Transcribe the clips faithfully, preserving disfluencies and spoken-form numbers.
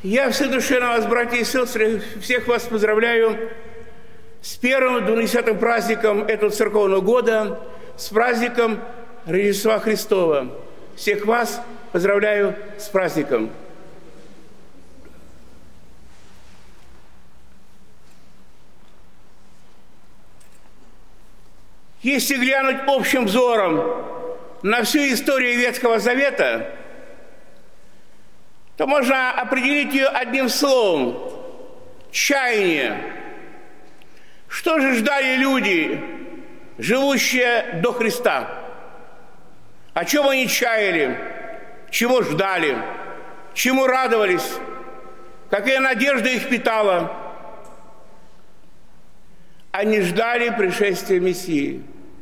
Я всей душе на вас, братья и сестры, всех вас поздравляю с первым двунадесятым праздником этого церковного года, с праздником Рождества Христова. Всех вас поздравляю с праздником. Если глянуть общим взором на всю историю Ветхого Завета, то можно определить ее одним словом – чаяние. Что же ждали люди, живущие до Христа? О чем они чаяли? Чего ждали? Чему радовались? Какая надежда их питала? Они ждали пришествия Мессии.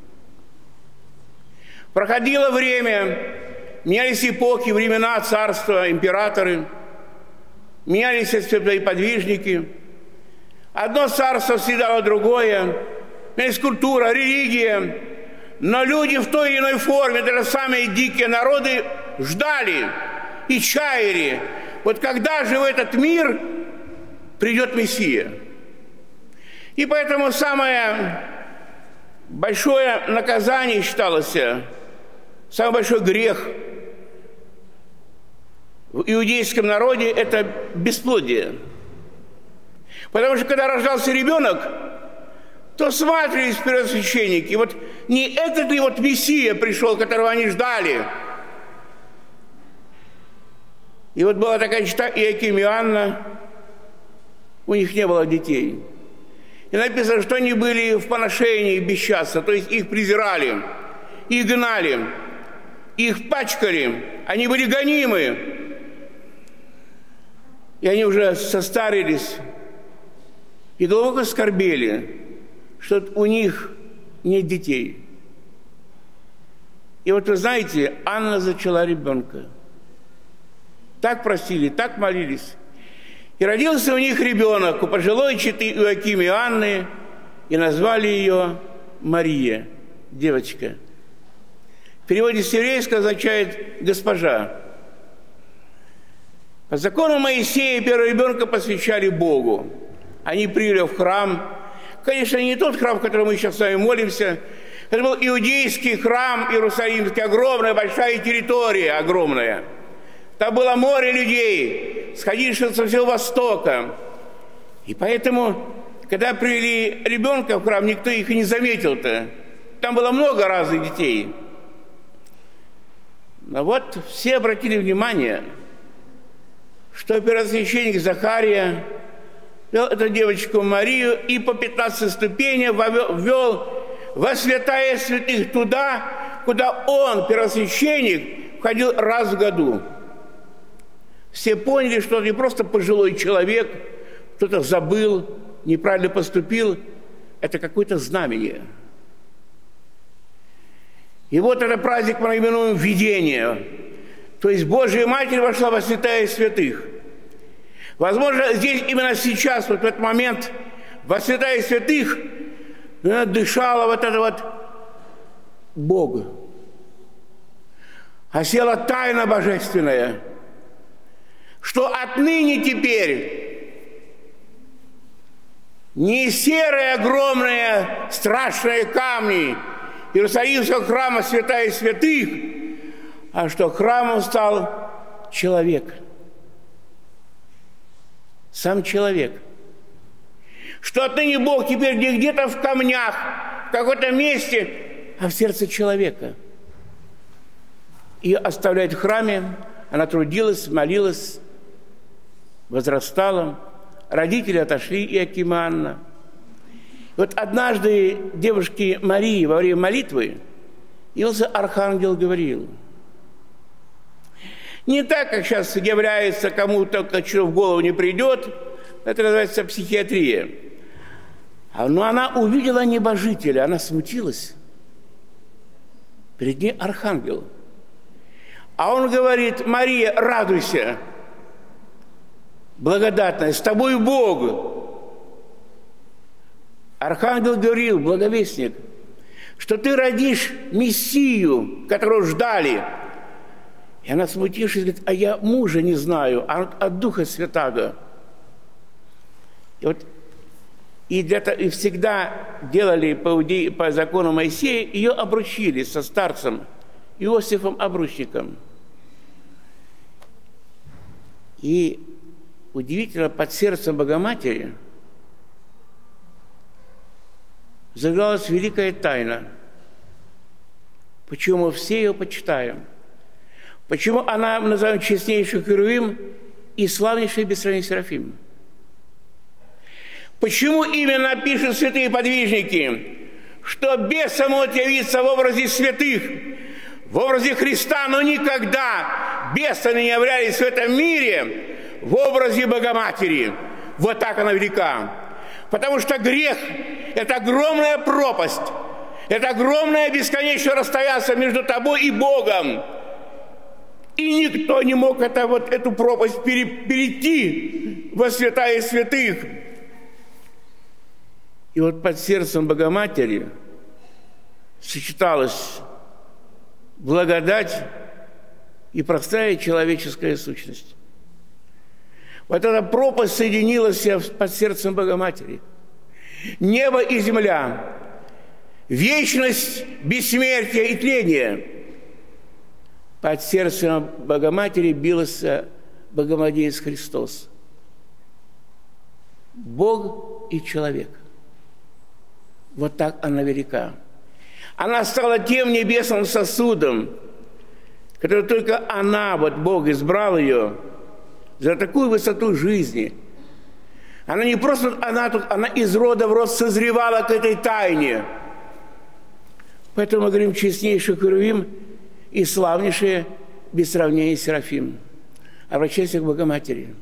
Проходило время, менялись эпохи, времена, царства, императоры, менялись подвижники. Одно царство съедало другое, менялась культура, религия. Но люди в той или иной форме, даже самые дикие народы, ждали и чаяли. Вот когда же в этот мир придет Мессия? И поэтому самое большое наказание считалось, самый большой грех в иудейском народе – это бесплодие. Потому что когда рождался ребенок, то смотрелись первосвященники. Вот не этот ли вот Мессия пришел, которого они ждали? И вот была такая чета Иоаким и Анна, у них не было детей. И написано, что они были в поношении бесчастья, то есть их презирали, их гнали, их пачкали, они были гонимы. И они уже состарились и глубоко скорбели, что у них нет детей. И вот вы знаете, Анна зачала ребенка. Так просили, так молились. И родился у них ребенок, у пожилой четы Иоакима и Анны, и назвали ее Мария, девочка. В переводе с еврейского означает «госпожа». По закону Моисея первого ребенка посвящали Богу. Они привели в храм. Конечно, не тот храм, в котором мы сейчас с вами молимся. Это был иудейский храм Иерусалимский, огромная, большая территория, огромная. Там было море людей, сходивших со всего Востока. И поэтому, когда привели ребенка в храм, никто их и не заметил-то. Там было много разных детей. Но вот все обратили внимание, что первосвященник Захария вел эту девочку Марию и по пятнадцатой ступени ввел во святая святых туда, куда он, первосвященник, входил раз в году. Все поняли, что он не просто пожилой человек, кто-то забыл, неправильно поступил. Это какое-то знамение. И вот этот праздник мы именуем «Видение». То есть Божья Матерь вошла во святая святых. Возможно, здесь именно сейчас, вот в этот момент, во святая святых дышала вот это вот Бога. Осела тайна божественная, что отныне теперь не серые огромные страшные камни Иерусалимского храма святая святых, а что храмом стал человек. Сам человек. Что отныне Бог теперь не где-то в камнях, в каком-то месте, а в сердце человека. И оставляет в храме, она трудилась, молилась, возрастала. Родители отошли, Иоаким и Анна. И вот однажды девушке Марии во время молитвы явился архангел Гавриил. Не так, как сейчас является кому-то, что в голову не придет, это называется психиатрия. Но она увидела небожителя, она смутилась. Перед ней архангел. А он говорит: Мария, радуйся, благодатная, с тобой Бог. Архангел Гавриил, благовестник, что ты родишь Мессию, которого ждали. И она, смутившись, говорит: а я мужа не знаю, а от Духа Святаго. И вот и, для, и всегда делали по, по закону Моисея, ее обручили со старцем Иосифом Обручником. И удивительно, под сердцем Богоматери загалась великая тайна. Почему мы все ее почитаем? Почему она называем честнейший Херувим и славнейший без сравнения Серафим? Почему именно пишут святые подвижники, что бесам могут явиться в образе святых, в образе Христа, но никогда бесы не являлись в этом мире в образе Богоматери? Вот так она велика. Потому что грех – это огромная пропасть, это огромное бесконечное расстояние между тобой и Богом. И никто не мог это, вот, эту пропасть перейти во святая святых. И вот под сердцем Богоматери сочеталась благодать и простая человеческая сущность. Вот эта пропасть соединилась под сердцем Богоматери. Небо и земля, вечность, бессмертие и тление. Под сердцем Богоматери бился Богомладенец Христос. Бог и человек. Вот так она велика. Она стала тем небесным сосудом, который только она, вот Бог избрал ее за такую высоту жизни. Она не просто, она тут, она из рода в род созревала к этой тайне. Поэтому мы говорим честнейший Херувим и славнейшие без сравнения Серафим. Обращайся к Богоматери.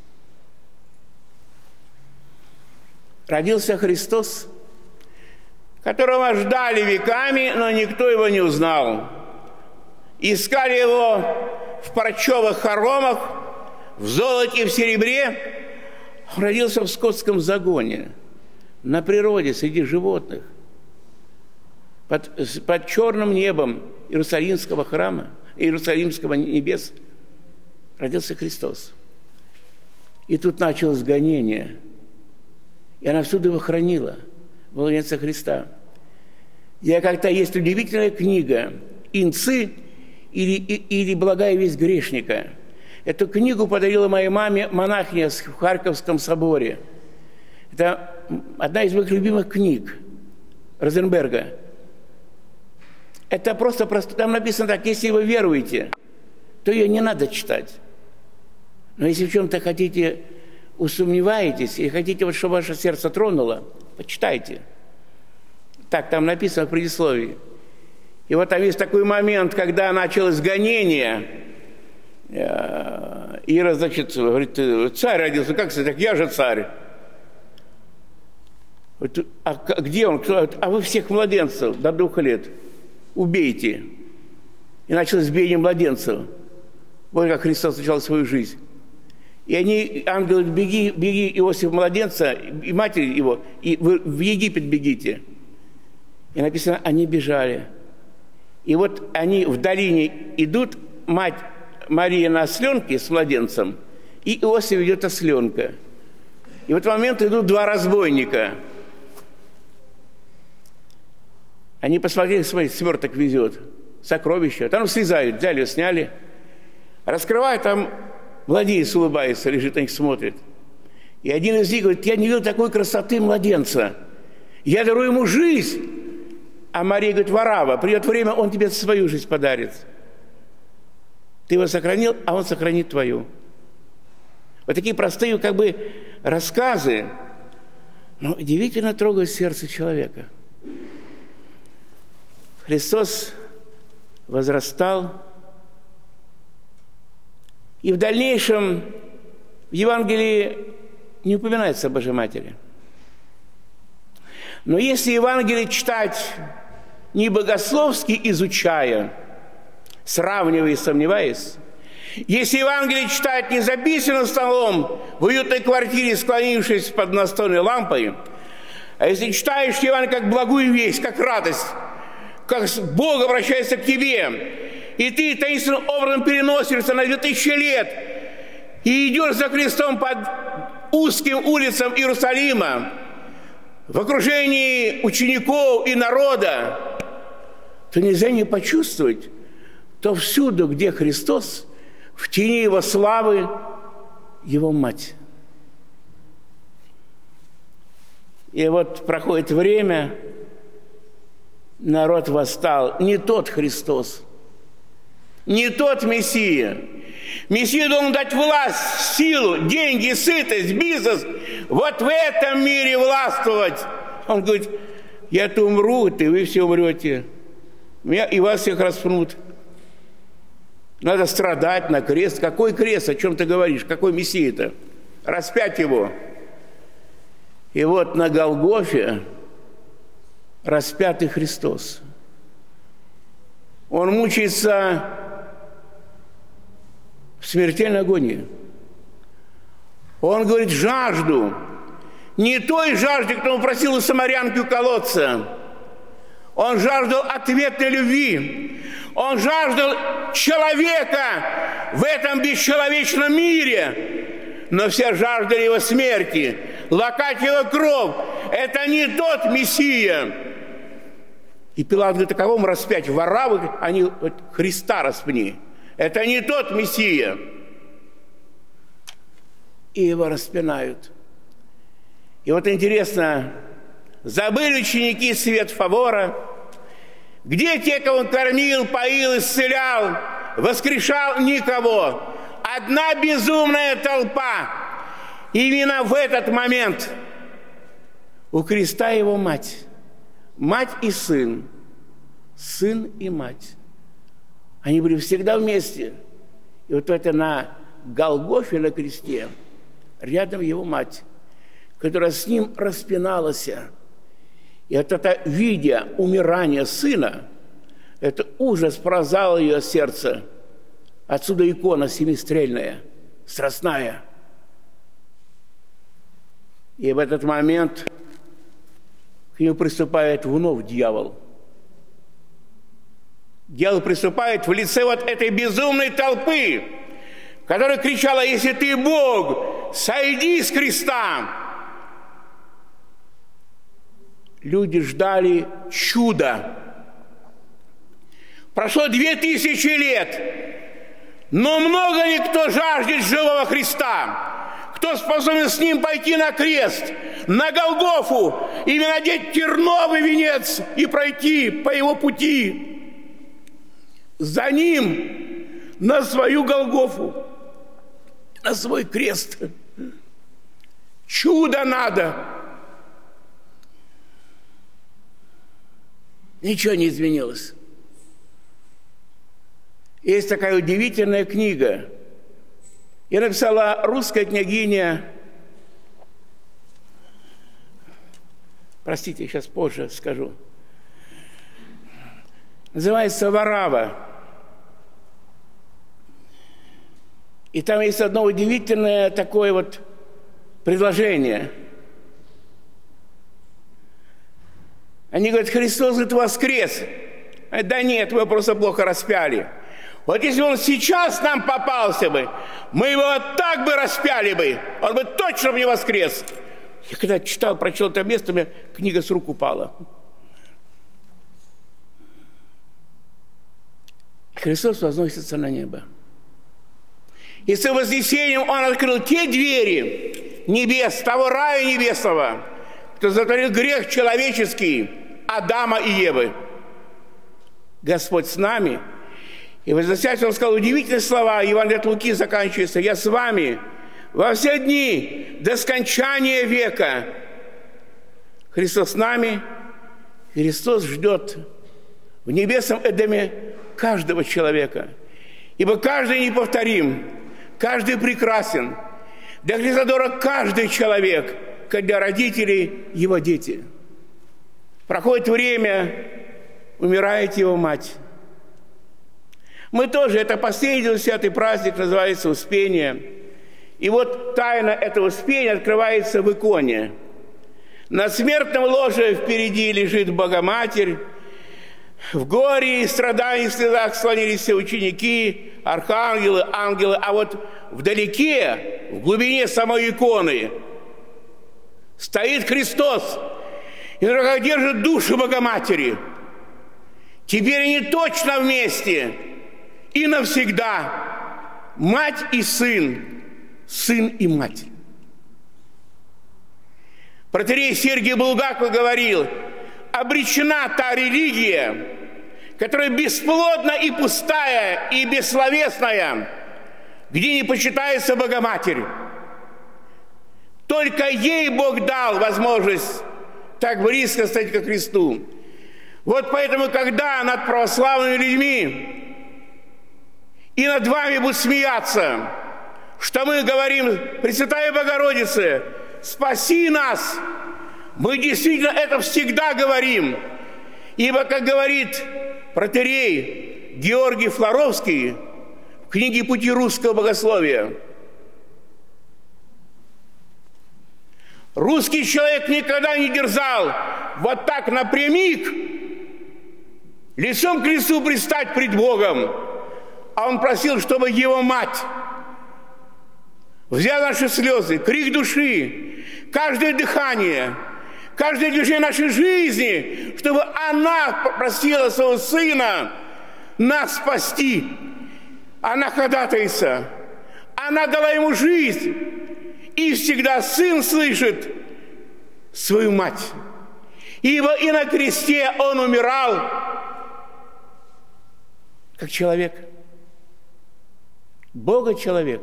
Родился Христос, которого ждали веками, но никто его не узнал. Искали его в парчевых хоромах, в золоте, в серебре. Он родился в скотском загоне, на природе, среди животных, под, под черным небом Иерусалимского храма, Иерусалимского небес родился Христос. И тут началось гонение, и она всюду его хранила, младенца Христа. Я как-то есть удивительная книга «Инцы» или, или «Благая весть грешника». Эту книгу подарила моей маме монахиня в Харьковском соборе. Это одна из моих любимых книг Розенберга. Это просто, просто там написано так: если вы веруете, то ее не надо читать. Но если в чем-то хотите, усомневаетесь, и хотите, вот, чтобы ваше сердце тронуло, почитайте. Так там написано в предисловии. И вот там есть такой момент, когда началось гонение. Ира, значит, говорит: царь родился. Как это? Так я же царь. А где он? А вы всех младенцев до двух лет убейте. И началось избиение младенцев. Вот как Христос начал свою жизнь. И они, ангелы, беги, беги, Иосиф младенца, и матери его, и вы в Египет бегите. И написано, они бежали. И вот они в долине идут, мать Мария на осленке с младенцем, и Иосиф ведет осленка. И в этот момент идут два разбойника. Они посмотрели, свой сверток везет, сокровища. Там слезают, взяли его, сняли. Раскрывают, там младенец улыбается, лежит, на них смотрит. И один из них говорит: я не видел такой красоты младенца. Я дарую ему жизнь. А Мария говорит: Варава, придет время, он тебе свою жизнь подарит. Ты его сохранил, а он сохранит твою. Вот такие простые как бы рассказы, но удивительно трогают сердце человека. Христос возрастал, и в дальнейшем в Евангелии не упоминается о Божьей Матери. Но если Евангелие читать не богословски изучая, сравнивая и сомневаясь, если Евангелие читать не за письменным столом в уютной квартире, склонившись под настольной лампой, а если читаешь Евангелие как благую весть, как радость, как Бог обращается к тебе, и ты таинственным образом переносишься на две тысячи лет и идешь за Христом под узким улицам Иерусалима, в окружении учеников и народа, то нельзя не почувствовать, то всюду, где Христос, в тени Его славы, Его Мать. И вот проходит время, народ восстал. Не тот Христос, не тот Мессия. Мессия должен дать власть, силу, деньги, сытость, бизнес. Вот в этом мире властвовать. Он говорит, я-то умру, и вы все умрете. Меня, и вас всех распнут. Надо страдать на крест. Какой крест? О чем ты говоришь? Какой Мессия-то? Распять его. И вот на Голгофе распятый Христос. Он мучается в смертельной агонии. Он говорит, жажду. Не той жажды, кто просил у самарянки у колодца. Он жаждал ответной любви. Он жаждал человека в этом бесчеловечном мире. Но все жаждали его смерти, лакать его кровь. Это не тот Мессия. И Пилат говорит, а кого мы распять? Вора вы? Они вот, Христа распни. Это не тот Мессия. И его распинают. И вот интересно, забыли ученики свет фавора. Где те, кого он кормил, поил, исцелял, воскрешал? Никого. Одна безумная толпа. Именно в этот момент у креста его мать. Мать и сын. Сын и мать. Они были всегда вместе. И вот это на Голгофе, на кресте, рядом его мать, которая с ним распиналась. И вот это, видя умирание сына, это ужас пронзал ее сердце. Отсюда икона семистрельная, страстная. И в этот момент к нему приступает вновь дьявол. Дьявол приступает в лице вот этой безумной толпы, которая кричала, если ты Бог, сойди с креста. Люди ждали чуда. Прошло две тысячи лет, но много ли кто жаждет живого Христа? Кто способен с ним пойти на крест, на Голгофу, и надеть терновый венец и пройти по его пути? За ним на свою Голгофу, на свой крест. Чудо надо. Ничего не изменилось. Есть такая удивительная книга. Я написала русская княгиня, простите, сейчас позже скажу, называется «Варава». И там есть одно удивительное такое вот предложение. Они говорят, Христос, говорит, воскрес. Да нет, вы просто плохо распяли. Вот если он сейчас нам попался бы, мы его вот так бы распяли бы, он бы точно бы не воскрес. Я когда читал, прочел это место, у меня книга с рук упала. Христос возносится на небо. И с вознесением он открыл те двери небес, того рая небесного, кто затворил грех человеческий Адама и Евы. Господь с нами. И возвращаясь, он сказал удивительные слова, Евангелие от Луки заканчивается, «Я с вами во все дни до скончания века». Христос с нами, Христос ждет в небесном Эдеме каждого человека. Ибо каждый неповторим, каждый прекрасен. Для Христа дорог каждый человек, как для родителей его дети. Проходит время, умирает его мать. Мы тоже, это последний святый праздник, называется Успение. И вот тайна этого Успения открывается в иконе. На смертном ложе впереди лежит Богоматерь, В горе и страдании, и слезах склонились все ученики, архангелы, ангелы, а вот вдалеке, в глубине самой иконы, стоит Христос и на руках держит душу Богоматери. Теперь они точно вместе и навсегда. Мать и сын, сын и мать. Протоиерей Сергий Булгаков говорил: обречена та религия, которая бесплодна и пустая, и бессловесная, где не почитается Богоматерь. Только ей Бог дал возможность так близко стать ко Христу. Вот поэтому, когда над православными людьми и над вами будут смеяться, что мы говорим: Пресвятая Богородица, спаси нас, мы действительно это всегда говорим. Ибо, как говорит протоиерей Георгий Флоровский в книге «Пути русского богословия», русский человек никогда не дерзал вот так напрямик лицом к лицу предстать пред Богом, а он просил, чтобы его мать взяла наши слезы, крик души, каждое дыхание, каждое движение нашей жизни, чтобы она попросила своего сына нас спасти. Она ходатайца, она дала ему жизнь, и всегда сын слышит свою мать. Ибо и на кресте он умирал как человек, Бога-человек.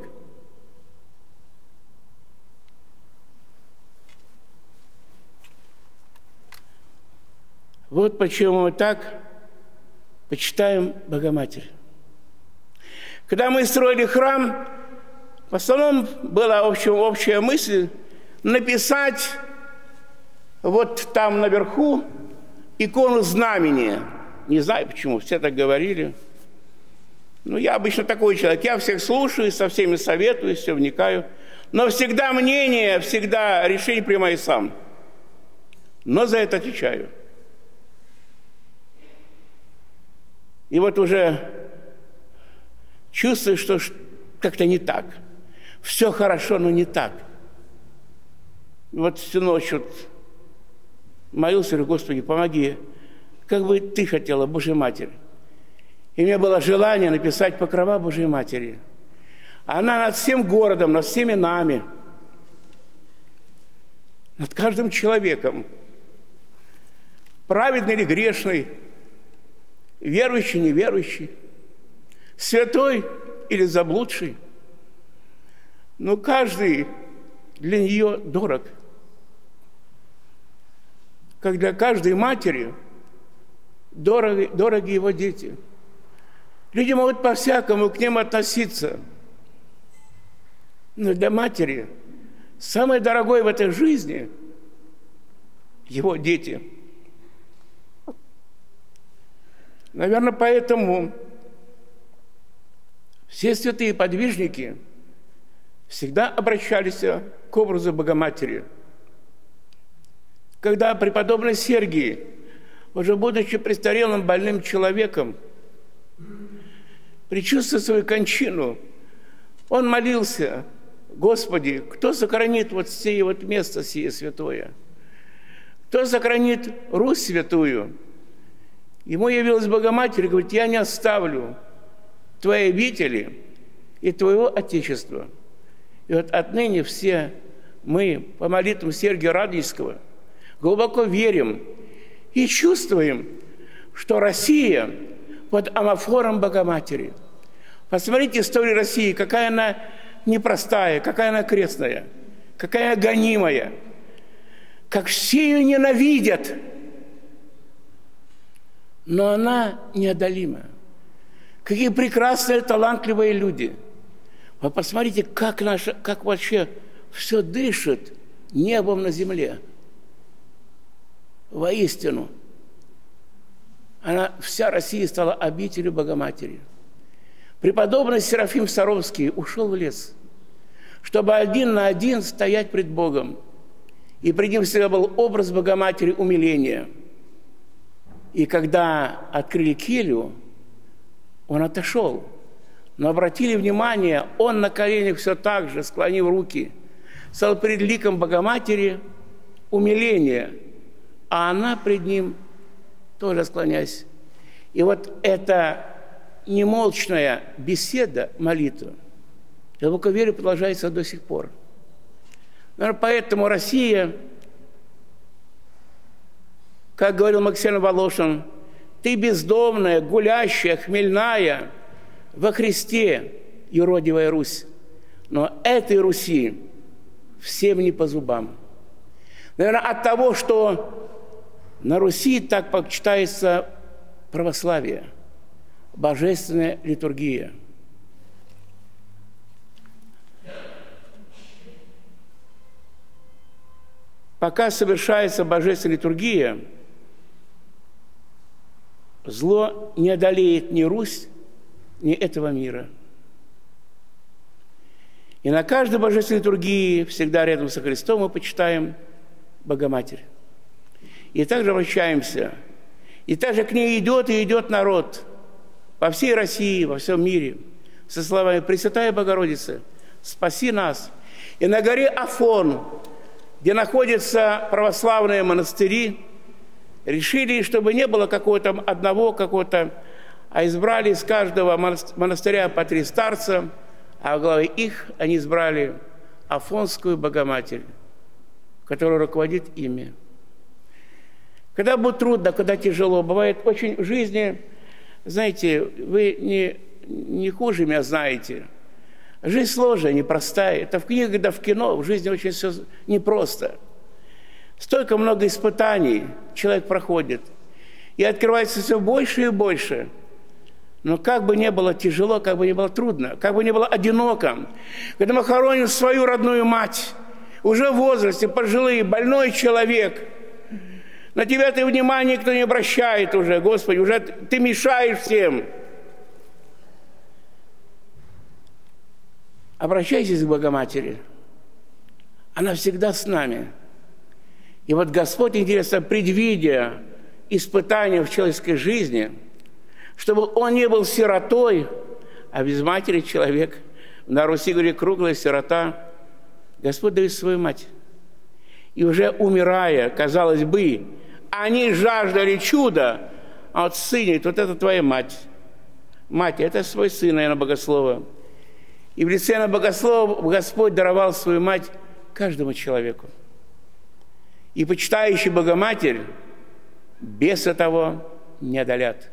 Вот почему мы так почитаем Богоматерь. Когда мы строили храм, в основном была общая, общая мысль написать вот там наверху икону знамения. Не знаю почему, все так говорили. Ну, я обычно такой человек. Я всех слушаю, со всеми советую, все вникаю. Но всегда мнение, всегда решение принимаю сам. Но за это отвечаю. И вот уже чувствую, что как-то не так. Все хорошо, но не так. И вот всю ночь вот молился, говорю: Господи, помоги, как бы Ты хотела, Божья Матерь. И у меня было желание написать покрова Божьей Матери. Она над всем городом, над всеми нами, над каждым человеком, праведный или грешный, верующий, неверующий, святой или заблудший. Но каждый для нее дорог. Как для каждой матери дороги, дороги его дети. Люди могут по-всякому к ним относиться. Но для матери самое дорогое в этой жизни – его дети. Наверное, поэтому все святые подвижники всегда обращались к образу Богоматери. Когда преподобный Сергий, уже будучи престарелым больным человеком, предчувствуя свою кончину, он молился: Господи, кто сохранит вот сие вот место сие святое? Кто сохранит Русь святую? Ему явилась Богоматерь и говорит: я не оставлю твои обители и твоего Отечества. И вот отныне все мы по молитвам Сергия Радонежского глубоко верим и чувствуем, что Россия под амофором Богоматери. Посмотрите историю России, какая она непростая, какая она крестная, какая она гонимая, как все ее ненавидят, но она неодолима. Какие прекрасные, талантливые люди. Вы посмотрите, как, наша, как вообще все дышит небом на земле. Воистину, она, вся Россия стала обителью Богоматери. Преподобный Серафим Саровский ушел в лес, чтобы один на один стоять пред Богом. И пред ним всегда был образ Богоматери умиления. И когда открыли келью, он отошел. Но обратили внимание, он на коленях все так же, склонив руки, стал перед ликом Богоматери умиление, а она пред ним тоже склоняясь. И вот эта немолчная беседа, молитва, глубоко вере продолжается до сих пор. Наверное, поэтому Россия, как говорил Максим Волошин, ты бездомная, гулящая, хмельная, во Христе, юродивая Русь. Но этой Руси всем не по зубам. Наверное, от того, что на Руси так почитается православие, божественная литургия. Пока совершается божественная литургия, зло не одолеет ни Русь, ни этого мира. И на каждой божественной литургии всегда рядом со Христом мы почитаем Богоматерь. И также обращаемся. И также к ней идет и идет народ по всей России, во всем мире, со словами «Пресвятая Богородица, спаси нас». И на горе Афон, где находятся православные монастыри, решили, чтобы не было какого-то одного, какого-то, а избрали из каждого монастыря по три старца, а в главе их они избрали Афонскую Богоматерь, которая руководит ими. Когда будет трудно, когда тяжело, бывает очень в жизни, знаете, вы не, не хуже меня знаете. Жизнь сложная, непростая. Это в книгах, да в кино, в жизни очень все непросто. Столько много испытаний человек проходит. И открывается все больше и больше. Но как бы ни было тяжело, как бы ни было трудно, как бы ни было одиноко, когда мы хороним свою родную мать, уже в возрасте, пожилый, больной человек, на тебя ты внимание никто не обращает уже, Господи, уже ты мешаешь всем. Обращайтесь к Богоматери. Она всегда с нами. И вот Господь, интересно, предвидя испытания в человеческой жизни, чтобы он не был сиротой, а без матери человек, на Руси, говорит, круглая сирота, Господь дает свою мать. И уже умирая, казалось бы, они жаждали чуда, а вот сыне, вот это твоя мать. Мать, это свой сын, наверное, Богослова. И в лице на Богослова Господь даровал свою мать каждому человеку. И почитающий Богоматерь беса того не одолят.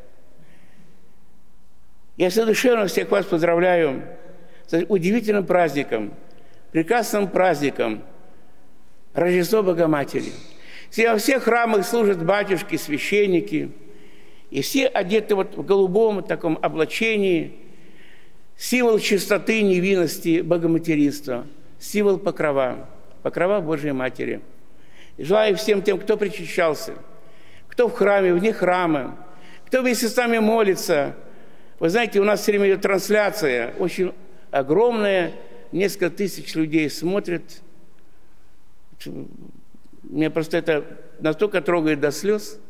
Я совершенно всех вас поздравляю с удивительным праздником, прекрасным праздником Рождество Богоматери. Все, во всех храмах служат батюшки, священники, и все одеты вот в голубом таком облачении, символ чистоты, невинности, богоматеринства, символ покрова, покрова Божией Матери. И желаю всем тем, кто причащался, кто в храме, вне храма, кто вместе с нами молится. Вы знаете, у нас все время идет трансляция, очень огромная, несколько тысяч людей смотрят. Меня просто это настолько трогает до слез.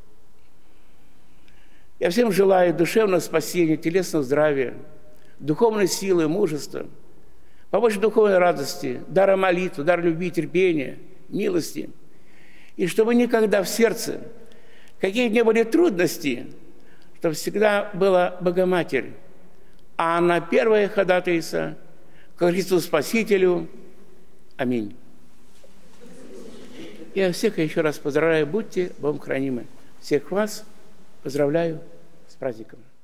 Я всем желаю душевного спасения, телесного здравия, духовной силы, мужества, побольше духовной радости, дара молитвы, дара любви, терпения, милости. И чтобы никогда в сердце, какие бы ни были трудности, чтобы всегда была Богоматерь, а она первая ходатайца к Христу Спасителю. Аминь. Я всех еще раз поздравляю, будьте Богом хранимы. Всех вас поздравляю с праздником.